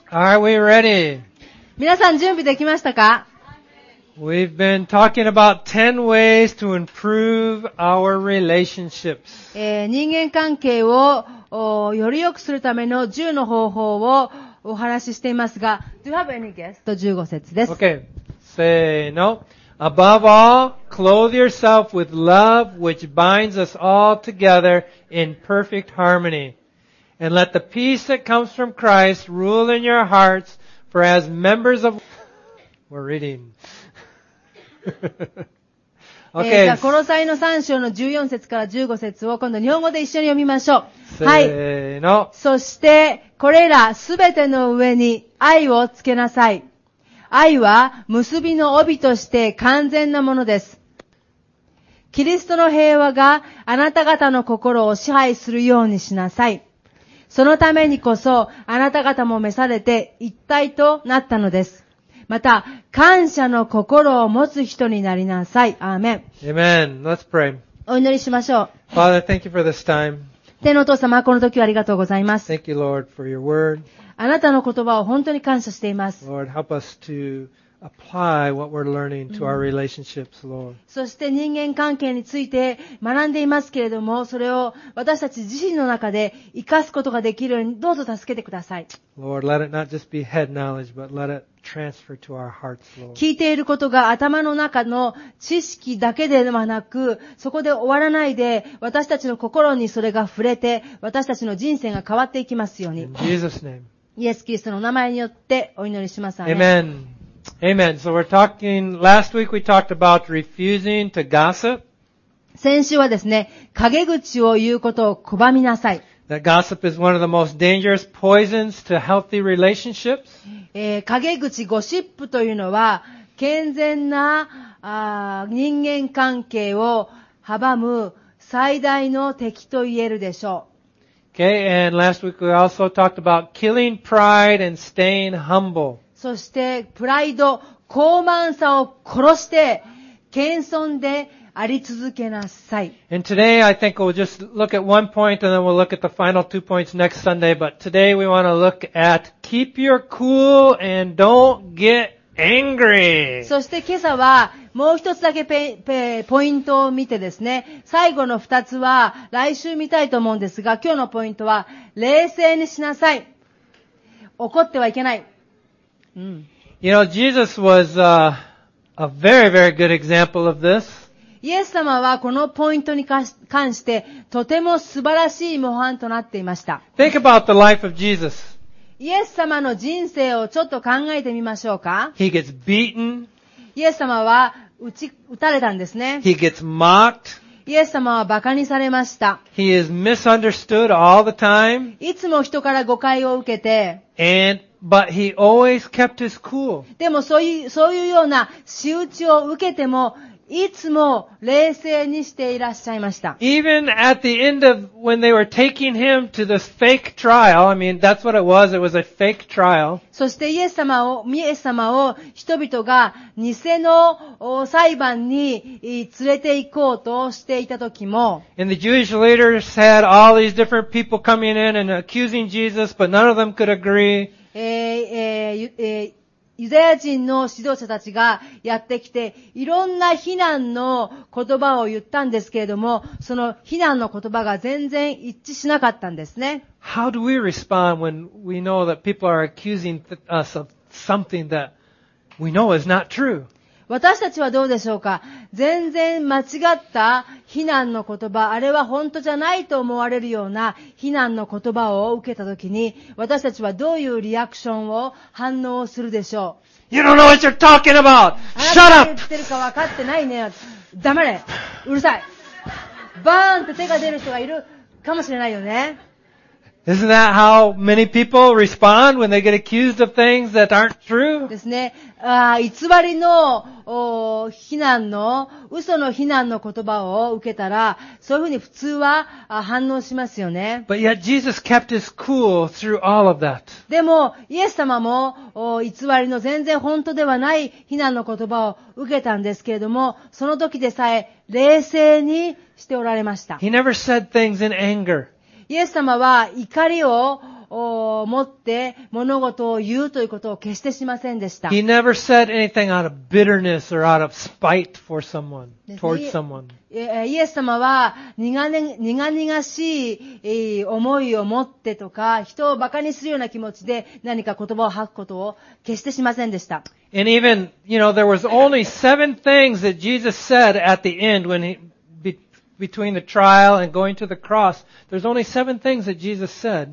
Are we ready? 皆さん準備できましたか？ We've been talking about 10 ways to improve our relationships. 人間関係をより良くするための10の方法をお話ししていますが、Do you have any guess? と15節です。 Okay. Say no. Above all, clothe yourself with love which binds us all together in perfect harmony. And let the peace that comes from Christ rule in your hearts, for as members of... We're reading. じ Okay. ゃあ、コロサイの3章の14節から15節を今度日本語で一緒に読みましょう。はい。 Say no. そして、これらすべての上に愛をつけなさい。愛は結びの帯として完全なものです。キリストの平和があなた方の心を支配するようにしなさい。そのためにこそあなた方も召されて一体となったのです。また、感謝の心を持つ人になりなさい。アーメン。 Amen. Let's pray. お祈りしましょう。 Father, thank you for this time. 天のお父様、この時はありがとうございます。 Thank you, Lord, for your word. あなたの言葉を本当に感謝しています。 Lord, help us to apply what we're learning to our relationships, Lord. そして人間関係について学んでいますけれども、それを私たち自身の中で生かすことができるようにどうぞ助けてください。 Lord, let it not just be head knowledge, but let it transfer to our hearts, Lord. 聞いていることが頭の中の知識だけではなく、そこで終わらないで、私たちの心にそれが触れて、私たちの人生が変わっていきますように。 In Jesus' name. イエス・キリストの名前によってお祈りします。 Amen. Amen. So we're talking, last week we talked about refusing to gossip. 先週はですね、陰口を言うことを拒みなさい。 That gossip is one of the most dangerous poisons to healthy relationships. 陰口、ゴシップというのは、健全な人間関係を阻む最大の敵と言えるでしょう。 Okay, and last week we also talked about killing pride and staying humble. そして、プライド、傲慢さを殺して、謙遜であり続けなさい。 And today I think we'll just look at one point and then we'll look at the final 2 points next Sunday. But today we want to look at keep your cool and don't get angry. そして今朝は、もう一つだけポイントを見てですね、最後の二つは来週見たいと思うんですが、今日のポイントは、冷静にしなさい。怒ってはいけない。 You know, Jesus was a very, very good example of this. イエス様はこのポイントに関してとても素晴らしい模範となっていました。 Think about the life of Jesus. イエス様の人生をちょっと考えてみましょうか。 He gets beaten. イエス様は撃たれたんですね。 He gets mocked. イエス様は馬鹿にされました。 He is misunderstood all the time. いつも人から誤解を受けて、 But he always kept his cool. でもそういうような仕打ちを受けても、いつも冷静にしていらっしゃいました。 Even at the end of when they were taking him to this fake trial, I mean, that's what it was. It was a fake trial. そしてイエス様を人々が偽の裁判に連れて行こうとしていた時も、 And the Jewish leaders had all these different people coming in and accusing Jesus, but none of them could agree. ユダヤ人の指導者たちがやってきて、いろんな非難の言葉を言ったんですけれども、その非難の言葉が全然一致しなかったんですね。 How do we respond when we know that people are accusing us of something that we know is not true? 私たちはどうでしょうか。全然間違った非難の言葉、あれは本当じゃないと思われるような非難の言葉を受けたときに、私たちはどういうリアクションを反応するでしょう。 You don't know what you're talking about! あな Shut たが up! 言ってるか分かってないね。黙れ。うるさい。バーンって手が出る人がいるかもしれないよね。 Isn't that how many people respond when they get accused of things that aren't true? ですね。偽りの嘘の非難の言葉を受けたら、そういうふうに普通は反応しますよね。 But yet Jesus kept his cool through all of that. でも、イエス様も偽りの全然本当ではない非難の言葉を受けたんですけれども、その時でさえ冷静にしておられました。 He never said things in anger. イエス様は怒りをを持って物事を言うということを決してしませんでした。 He never said anything out of bitterness or out of spite for someone, ですね。 towards someone. イエス様は苦々しい思いを持ってとか、人を馬鹿にするような気持ちで何か言葉を吐くことを決してしませんでした。 And even, there was only 7 things that Jesus said at the end between the trial and going to the cross. There's only 7 things that Jesus said.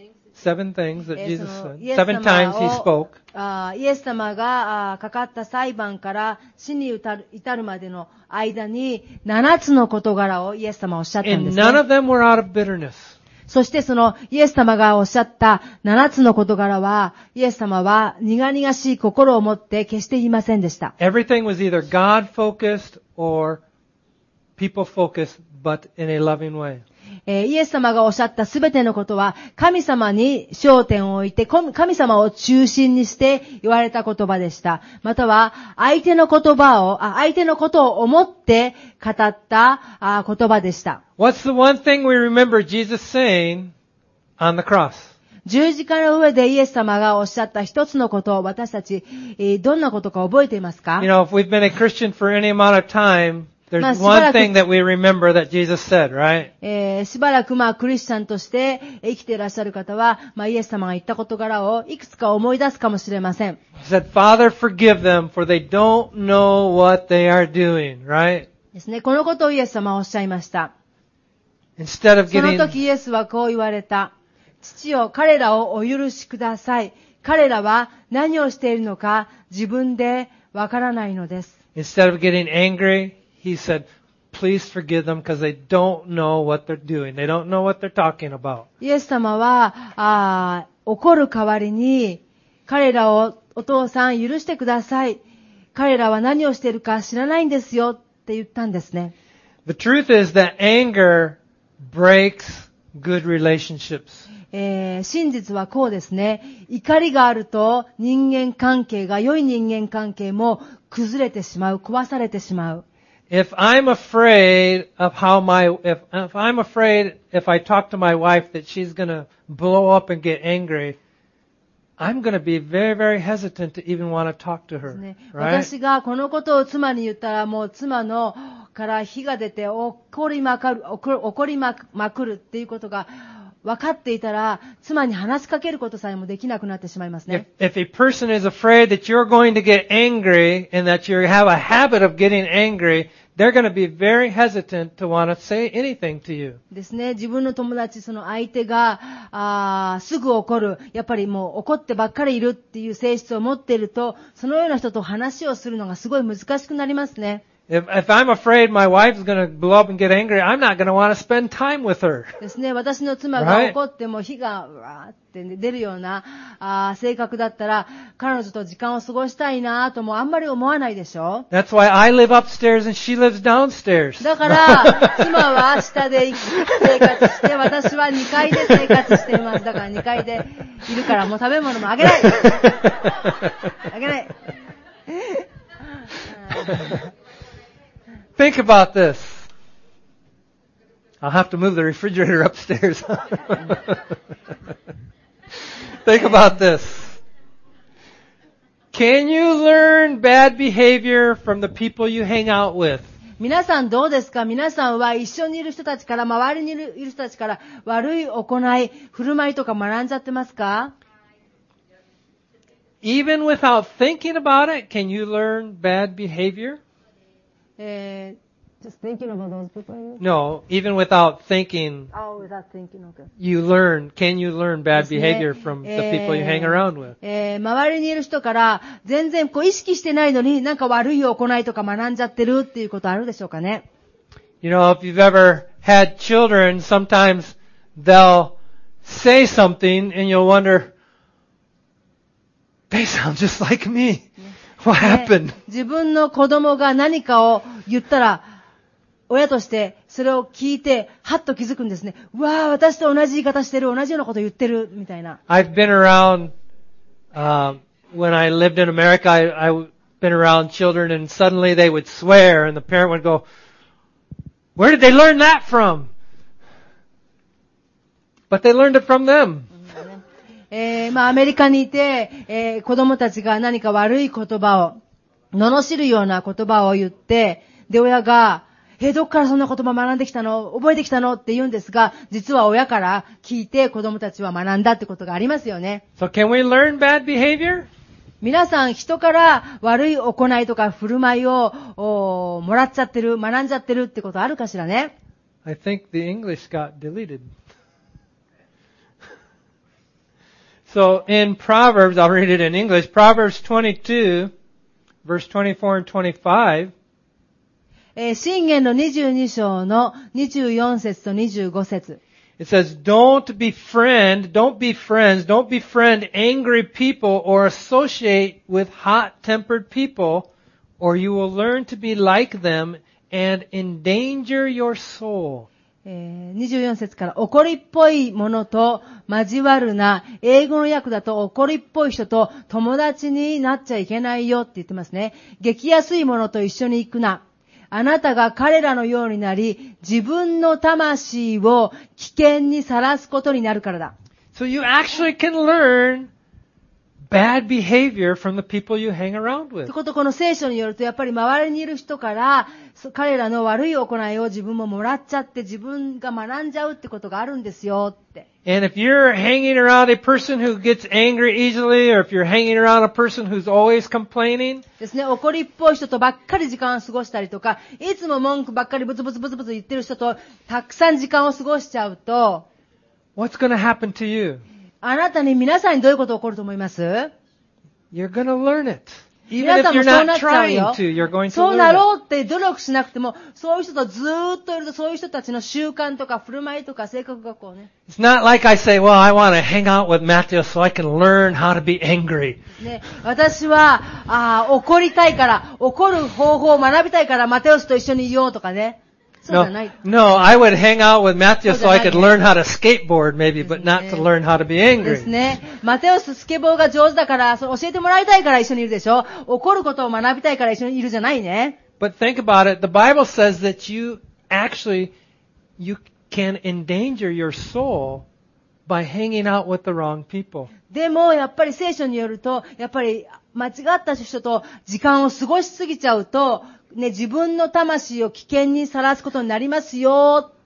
7 things that Jesus said. 7 times he spoke. イエス様がかかった裁判から死に至るまでの間に7つの事柄をイエス様はおっしゃったんで And す none ね。 of them were out of bitterness. そしてそのイエス様がおっしゃった7つの事柄は、イエス様は苦々しい心を持って決して言いませんでした。 Everything was either God-focused or people-focused, but in a loving way. イエス様がおっしゃったすべてのことは神様に焦点を置いて神様を中心にして言われた言葉でした。または相手のことを思って語った言葉でした。 What's the one thing we remember Jesus saying on the cross? 十字架の上でイエス様がおっしゃった一つのことを私たちどんなことか覚えていますか？ If we've been a Christian for any amount of time, there's one thing that we remember that Jesus said, right? しばらくクリスチャンとして生きていらっしゃる方は、イエス様が言った事柄をいくつか思い出すかもしれません。 He said, Father, forgive them, for they don't know what they are doing, right? ですね。このことをイエス様はおっしゃいました。 Instead of その getting, 時イエスはこう言われた。父よ、彼らをお許しください。彼らは何をしているのか自分でわからないのです。 instead of getting angry, he said, please forgive them because they don't know what they're doing. They don't know what they're talking about. イエス様は、怒る代わりに、彼らをお父さん許してください。彼らは何をしているか知らないんですよって言ったんですね。 The truth is that anger breaks good relationships. 真実はこうですね。怒りがあると良い人間関係も崩れてしまう、壊されてしまう。 If I'm afraid if I talk to my wife that she's going to blow up and get angry, I'm going to be very, very hesitant to even want to talk to her. ね、 Right? 私がこのことを妻に言ったらもう妻のから火が出て怒りまくるっていうことが分かっていたら妻に話しかけることさえもできなくなってしまいますね。 If a person is afraid that you're going to get angry and that you have a habit of getting angry, they're going to be very hesitant to want to say anything to you. ですね。自分の友達、その相手が、すぐ怒る。やっぱりもう怒ってばっかりいるっていう性質を持っていると、そのような人と話をするのがすごい難しくなりますね。 If I'm afraid my wife's going to blow up and get angry, I'm not going to want to spend time with her. ですね。私の妻が怒っても火がわーって出るような性格だったら、彼女と時間を過ごしたいなともあんまり思わないでしょ。 That's why I live upstairs and she lives downstairs. だから、妻は下で生活して、私は2階で生活しています。だから2階でいるからもう食べ物もあげない。あげない。 Think about this. I'll have to move the refrigerator upstairs. Think about this. Can you learn bad behavior from the people you hang out with? 皆さんどうですか？皆さんは一緒にいる人たちから、周りにいる人たちから悪い行い、振る舞いとか学んじゃってますか？ Even without thinking about it, can you learn bad behavior? Just thinking about those people. No, even without thinking, without thinking, okay. can you learn bad behavior from the people you hang around with? 周りにいる人から全然意識してないのになんか悪い行いとか学んじゃってるっていうことあるでしょうかね。 If you've ever had children, sometimes they'll say something and you'll wonder, they sound just like me. What happened? 自分の子供が何かを言ったら、親としてそれを聞いて、はっと気づくんですね。うわー、私と同じ言い方してる、同じようなこと言ってる、みたいな。 I've been around, when I lived in America, I've been around children and suddenly they would swear and the parent would go, where did they learn that from? But they learned it from them. アメリカにいて、子供たちが何か悪い言葉を、罵るような言葉を言って、で、親が、どっからそんな言葉学んできたの？覚えてきたの？って言うんですが、実は親から聞いて子供たちは学んだってことがありますよね。 So can we learn bad behavior? 皆さん人から悪い行いとか振る舞いをもらっちゃってる、学んじゃってるってことあるかしらね。 I think the English got deleted. So in Proverbs, I'll read it in English, Proverbs 22, verse 24 and 25. 箴言の22章の24節と25節。 It says, don't befriend angry people or associate with hot-tempered people, or you will learn to be like them and endanger your soul. 24節から怒りっぽいものと交わるな。英語の訳だと怒りっぽい人と友達になっちゃいけないよって言ってますね。激安いものと一緒に行くな。あなたが彼らのようになり、自分の魂を危険にさらすことになるからだ。 So you actually can learn bad behavior from the people you hang around とい with. うこと、この聖書によると、やっぱり周りにいる人から、彼らの悪い行いを自分ももらっちゃって、自分が学んじゃうってことがあるんですよって。 And if you're hanging around a person who gets angry easily, or if you're hanging around a person who's always complaining, ですね、怒りっぽい人とばっかり時間を過ごしたりとか、いつも文句ばっかりブツブツブツブツ言ってる人とたくさん時間を過ごしちゃうと、 what's going to happen to you? あなたに皆さんにどういうことが起こると思います？ You're going to learn it. 皆 Even さ if んも you're そうな not っちゃう trying よ。 to, you're going to そうな learn it. ろうって努力しなくても、そういう人とずーっといると、そういう人たちの習慣とか振る舞いとか性格がこうね。 It's not like I say, well, I want to hang out with Matthew so I can learn how to be angry. ね、私は、怒りたいから、怒る方法を学びたいから、マテオスと一緒にいようとかね。そうじゃない。 No, I would hang out with Matthew so I could そうじゃないね。 learn how to skateboard maybe, but not to learn how to be です angry. ね。マテオススケボーが上手だから、それ教えてもらいたいから一緒にいるでしょ。怒ることを学びたいから一緒にいるじゃないね。 But think about it. The Bible says that you can endanger your soul by hanging out with the wrong people. でも、やっぱり聖書によると、やっぱり間違った人と時間を過ごしすぎちゃうと、ね、自分の魂を危険にさらすことになりますよって。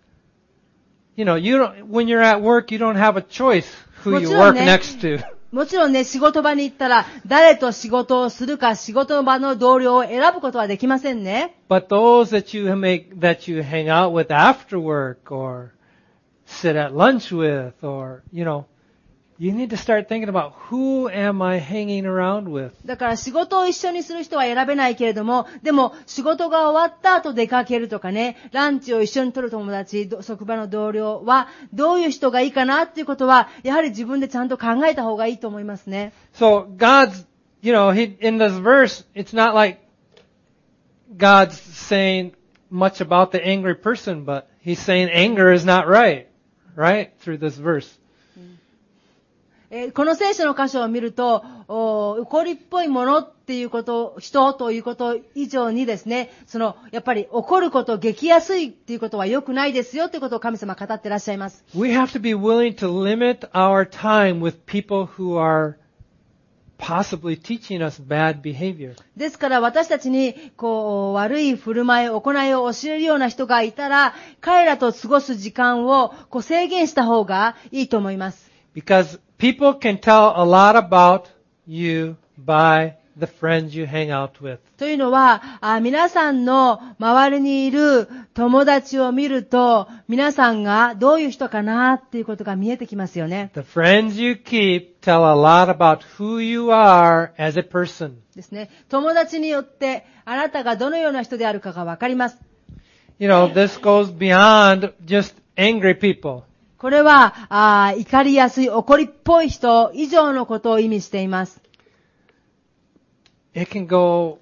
You know, when you're at work, you don't have a choice who you もちろん work ね。 next to. もちろんね、仕事場に行ったら、誰と仕事をするか、仕事の場の同僚を選ぶことはできませんね。 But those that you hang out with after work or sit at lunch with or, you need to start thinking about who am I hanging around with? だから仕事を一緒にする人は選べないけれども、でも仕事が終わった後出かけるとかね、ランチを一緒に取る友達、職場の同僚はどういう人がいいかなっていうことは、やはり自分でちゃんと考えた方がいいと思いますね。 So God's, in this verse, it's not like God's saying much about the angry person, but He's saying anger is not right? Through this verse. この聖書の箇所を見ると、怒りっぽいものっていうこと、人ということ以上にですね、やっぱり怒ること、激安いっていうことは良くないですよということを神様は語ってらっしゃいます。 We have to be willing to limit our time with people who are possibly teaching us bad behavior. ですから私たちに、悪い振る舞い、行いを教えるような人がいたら、彼らと過ごす時間を制限した方がいいと思います。 Because people can tell a lot about you by the friends you hang out with. というのは、皆さんの周りにいる友達を見ると、皆さんがどういう人かなっていうことが見えてきますよね。 The friends you keep tell a lot about who you are as a person. ですね。友達によってあなたがどのような人であるかがわかります。 This goes beyond just angry people. これは、怒りやすい、怒りっぽい人以上のことを意味しています。 It can go,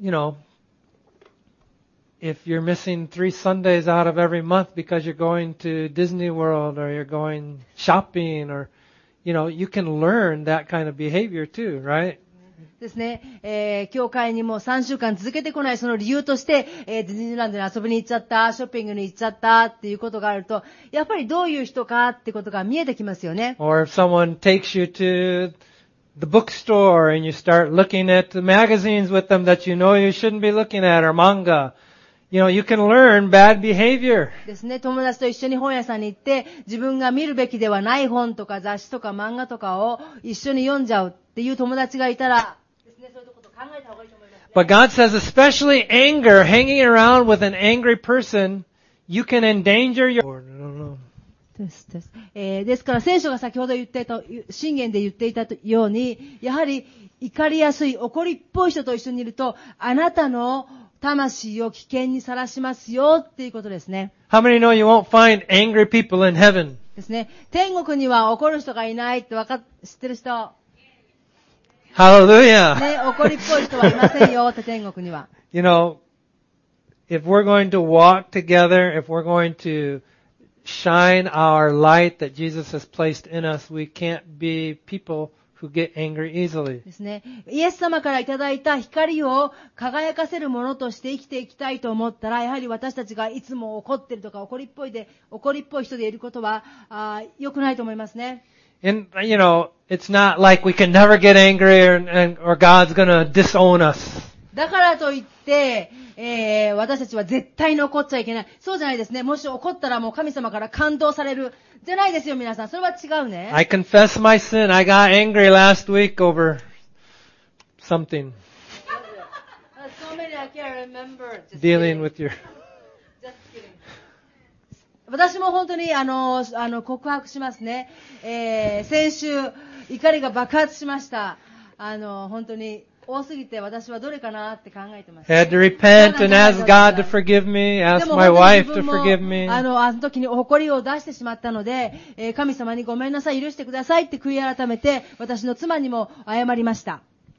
if you're missing 3 Sundays out of every month because you're going to Disney World or you're going shopping or, you can learn that kind of behavior too, right? ですね、教会にもう3週間続けてこないその理由として、ディズニーランドに遊びに行っちゃった、ショッピングに行っちゃったっていうことがあると、やっぱりどういう人かってことが見えてきますよね。 Or if someone takes you to the bookstore and you start looking at the magazines with them that you know you shouldn't be looking at, or manga, you know, you can learn bad behavior. ですね、友達と一緒に本屋さんに行って、自分が見るべきではない本とか雑誌とか漫画とかを一緒に読んじゃうっていう友達がいたら、ですね、そういうことを考えた方がいいと思いますね。 But God says, especially anger, hanging around with an angry person, you can endanger your... No. ですから聖書が先ほど言っていた、箴言で言っていたように、やはり怒りやすい、怒りっぽい人と一緒にいると、あなたの魂を危険にさらしますよっていうことですね。 How many know you won't find angry people in heaven? ですね。天国には怒る人がいないって知ってる人。 Hallelujah. ね、怒りっぽい人はいませんよって天国には。 You know, if we're going to walk together, if we're going to shine our light that Jesus has placed in us, we can't be people who get angry easily. ですね。イエス様からいただいた光を輝かせるものとして生きていきたいと思ったら、やはり私たちがいつも怒ってるとか怒りっぽい人でいることは良くないと思いますね。 And, you know, it's not like we can never get angry or God's gonna disown us. だからといって、私たちは絶対に怒っちゃいけない。そうじゃないですね。もし怒ったらもう神様から感動される。じゃないですよ、皆さん。それは違うね。 I confess my sin. I got angry last week over something. So many I can't remember. Dealing with your... Just kidding. 私も本当に告白しますね。先週怒りが爆発しました。本当に多すぎて私はどれかなって考えてました。 Had to repent and ask God to forgive me, ask my wife to forgive me. あの時に誇りを出してしまったので、神様にごめんなさい、許してくださいって悔い改めて、私の妻にも謝りました。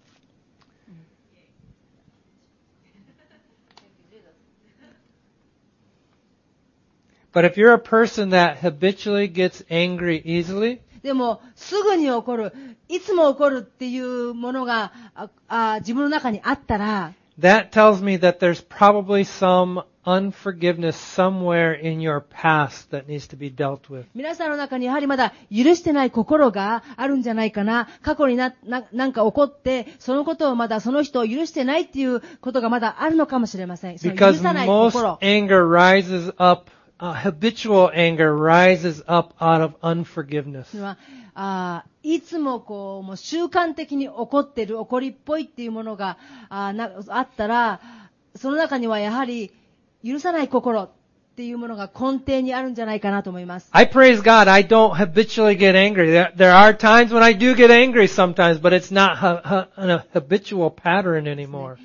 But if you're a person that habitually gets angry easily, でも、すぐに怒る、いつも怒るっていうものが自分の中にあったら、 that tells me that there's probably some unforgiveness somewhere in your past that needs to be dealt with. 皆さんの中にやはりまだ許してない心があるんじゃないかな。過去になんか起こって、そのことをまだその人を許してないっていうことがまだあるのかもしれません。その許 Because さない most 心。 anger rises up, habitual anger rises up out of unforgiveness. いつももう習慣的に怒ってる、怒りっぽいっていうものがあったら、その中にはやはり許さない心っていうものが根底にあるんじゃないかなと思います。 I praise God, I don't habitually get angry. There are times when I do get angry sometimes, but it's not a habitual pattern anymore.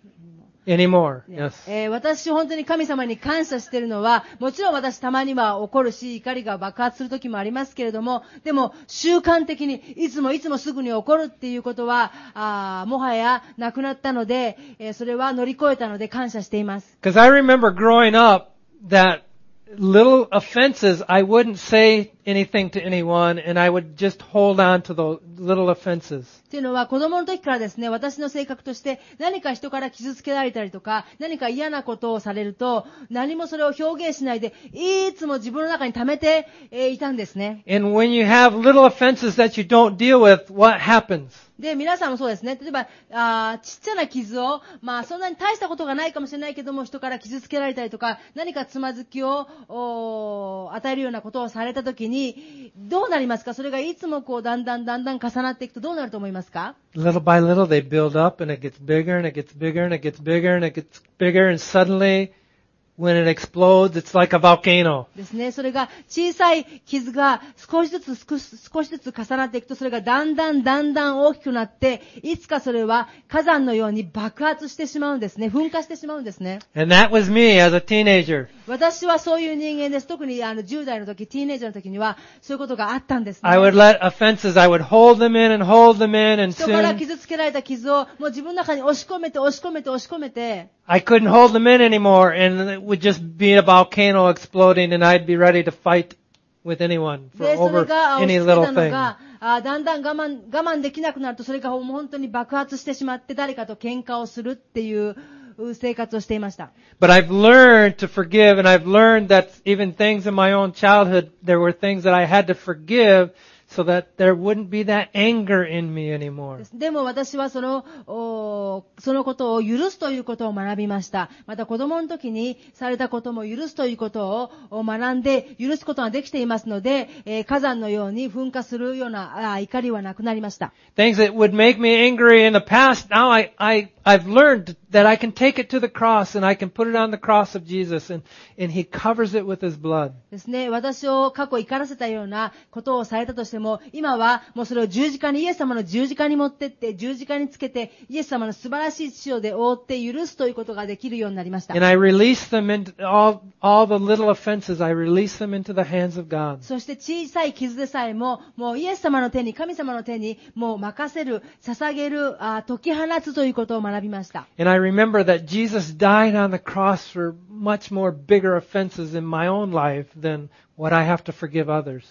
Yes. 私本当に神様に感謝しているのは、もちろん私たまには怒るし、怒りが爆発する時もありますけれども、でも習慣的にいつもすぐに怒るっていうことは、もはやなくなったので、それは乗り越えたので感謝しています。 Because I remember growing up that little offenses, I wouldn't say anything to anyone and I would just hold on to those little offenses. というのは子供の時からですね、私の性格として何か人から傷つけられたりとか、何か嫌なことをされると、何もそれを表現しないで、いつも自分の中に溜めていたんですね。 And when you have little offenses that you don't deal with, what happens? で、皆さんもそうですね。例えば、ちっちゃな傷を、そんなに大したことがないかもしれないけども、人から傷つけられたりとか、何かつまずきを与えるようなことをされたときに、どうなりますか？それがいつもだんだん重なっていくとどうなると思いますか？ Little by little they build up and it gets bigger and it gets bigger and it gets bigger and it gets bigger and suddenly when it explodes, it's like a volcano. ですね。それが小さい傷が少しずつ重なっていくと、それがだんだん大きくなって、いつかそれは火山のように爆発してしまうんですね。噴火してしまうんですね。 And that was me as a teenager. 私はそういう人間です。特に10代の時、ティーネイジャーの時にはそういうことがあったんですね。 I would let offenses, I would hold them in and hold them in and 人から soon 傷つけられた傷をもう自分の中に押し込めて、 I couldn't hold them in anymore and it would just be a volcano exploding and I'd be ready to fight with anyone for で、それ over が押し any 付け little たの thing. が、 だんだん我慢できなくなると、それがもう本当に爆発してしまって、誰かと喧嘩をするっていう生活をしていました。 But I've learned to forgive, and I've learned that even things in my own childhood, there were things that I had to forgive so that there wouldn't be that anger in me anymore. でも私はそのことを許すということを学びました。また子供の時にされたことも許すということを学んで許すことができていますので、火山のように噴火するような怒りはなくなりました。 Things that would make me angry in the past, now I've learned that I can take it to the cross and I can put it on the cross of Jesus and He covers it with His blood. ですね。私を過去怒らせたようなことをされたとしても、今はもうそれを十字架に、イエス様の十字架に持ってって、十字架につけて、イエス様の素晴らしい血潮で覆って許すということができるようになりました。 And I release them into all the little offenses, I release them into the hands of God. そして小さい傷でさえも、もうイエス様の手に、神様の手に、もう任せる、捧げる、解き放つということを学びました。 And I remember that Jesus died on the cross for much more bigger offenses in my own life than what I have to forgive others.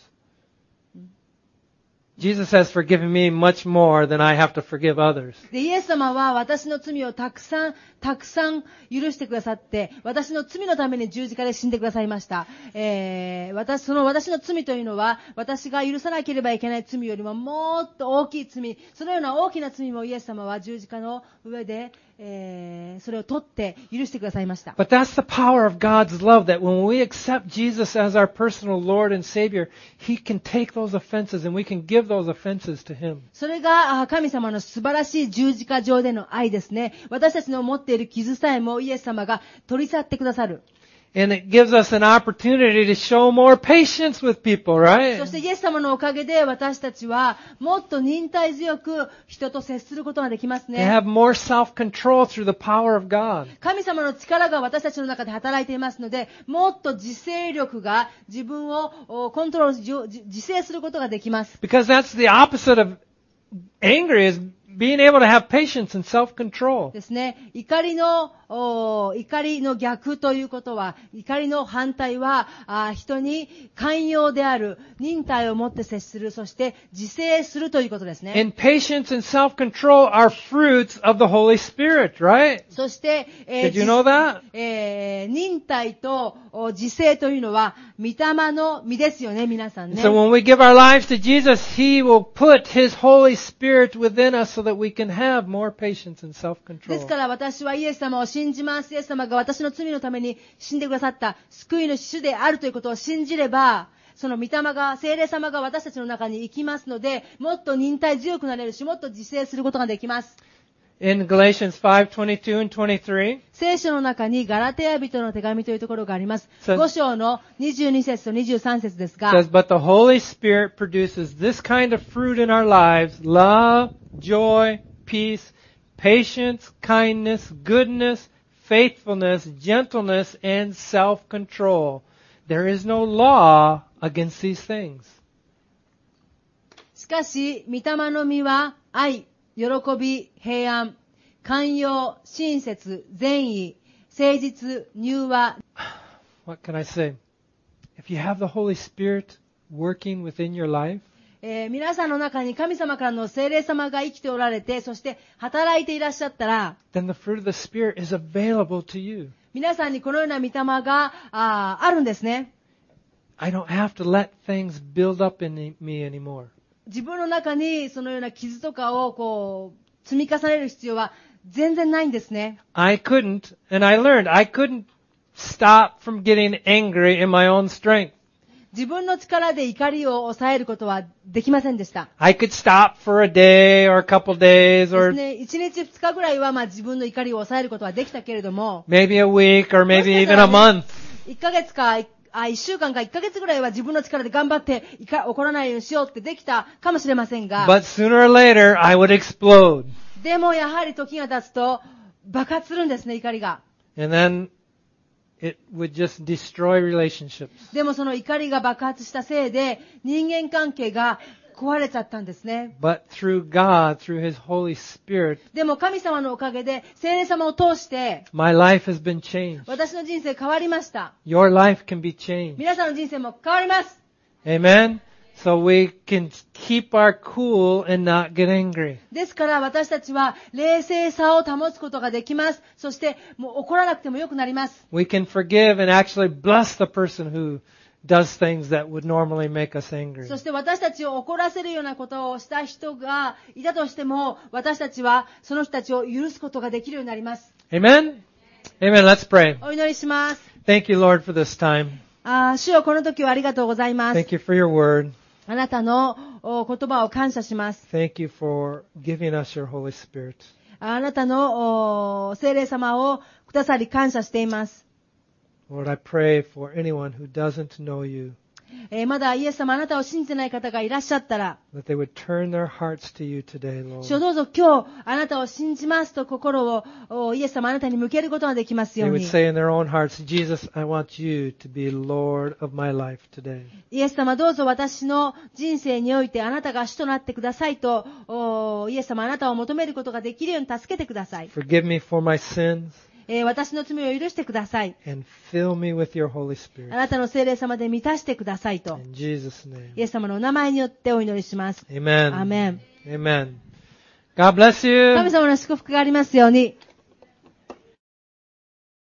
Jesus has forgiven me much more than I have to forgive others. で、イエス様は私の罪をたくさん許してくださって、私の罪のために十字架で死んでくださいました。私の罪というのは、私が許さなければいけない罪よりももっと大きい罪、そのような大きな罪もイエス様は十字架の上で、それを取って許してくださいました。 But that's the power of God's love, that when we accept Jesus as our personal Lord and Savior, He can take those offenses and we can give those offenses to Him. それが神様の素晴らしい十字架上での愛ですね。私たちの持っている傷さえもイエス様が取り去ってくださる。 And it gives us an opportunity to show more patience with people, right? そしてイエス様のおかげで私たちはもっと忍耐強く人と接することができます To ね。 have more self-control through the power of God. 神様の力が私たちの中で働いていますので、もっと自制力が自分をコントロール、自制することができます。 Because that's the opposite of anger, is being able to have patience and self-control. ですね。怒りの逆ということは、怒りの反対は、人に寛容である、忍耐を持って接する、そして自制するということですね。 And patience and self-control are fruits of the Holy Spirit, right? そして、 Did you know that? 忍耐と自制というのは、御霊の実ですよね、皆さんね。 So when we give our lives to Jesus, He will put His Holy Spirit within us so that we can have more patience and です self-control. から私はイエス様を信じます。イエス様が私の罪のために死んでくださった救い主主であるということを信じれば、その御霊が、聖霊様が私たちの中に生きますので、もっと忍耐強くなれるし、もっと自制することができます。 In Galatians 5:22 and 23, 聖書の中にガラテヤ人の手紙というところがあります。 says- 5章の22節と23節ですが、 says, But the Holy Spirit produces this kind of fruit in our lives: love, joy, peace, patience, kindness, goodness, faithfulness, gentleness, and self-control. There is no law against these things. しかし、御霊の実は愛、喜び、平安、寛容、親切、善意、誠実、柔和。 What can I say? If you have the Holy Spirit working within your life, 皆さんの中に神様からの聖霊様が生きておられて、そして働いていらっしゃったら、 then the fruit of the Spirit is available to you. 皆さんにこのような御霊があるんですね。 I don't have to let things build up in me anymore. 自分の中にそのような傷とかを積み重ねる必要は全然ないんですね。 I couldn't, and I learned, I couldn't stop from getting angry in my own strength. 自分の力で怒りを抑えることはできませんでした。 I could stop for a day or a couple days で or すね、1日2日ぐらいは自分の怒りを抑えることはできたけれども、 maybe a week or maybe even a month. 1ヶ月か1週間か1ヶ月ぐらいは自分の力で頑張って怒らないようにしようってできたかもしれませんが、 But sooner or later, I would explode. でもやはり時が経つと爆発するんですね、怒りが。 And then it would just destroy relationships. でもその怒りが爆発したせいで人間関係が壊れちゃったんですね。 But through God, through His Holy Spirit, でも神様のおかげで聖霊様を通して my life has been changed. 私の人生変わりました。 Your life can be changed. 皆さんの人生も変わります。 Amen? So we can keep our cool and not get angry. ですから私たちは冷静さを保つことができます。そしてもう怒らなくてもよくなります。 We can forgive and actually bless the person who does things that would normally make us angry. そして私たちを怒らせるようなことをした人がいたとしても、私たちはその人たちを許すことができるようになります。 Amen? Amen. Let's pray. お祈りします。 Thank you, Lord, for this time. 主よ、この時はありがとうございます。 Thank you for your word. あなたの言葉を感謝します。 Thank you for giving us your Holy Spirit. あなたの聖霊様をくださり感謝しています。 Lord, I pray for anyone who doesn't know you, まだイエス様あなたを信じてない方がいらっしゃったら、 that they would turn their hearts to you today, 主よ Lord. どうぞ今日あなたを信じますと心をイエス様あなたに向けることができますよ They う would に。 say in their own hearts, Jesus, I want you to be Lord of my life today. イエス様どうぞ私の人生においてあなたが主となってくださいと、イエス様あなたを求めることができるように助けてください。 Forgive me for my sins 私の罪を許してください。 and fill me with your Holy あ Spirit. なたの聖霊様で満たしてくださいと、 In Jesus' name. イエス様のお名前によってお祈りします。 Amen. アーメン。 Amen. God bless 神 you. 様の祝福がありますように。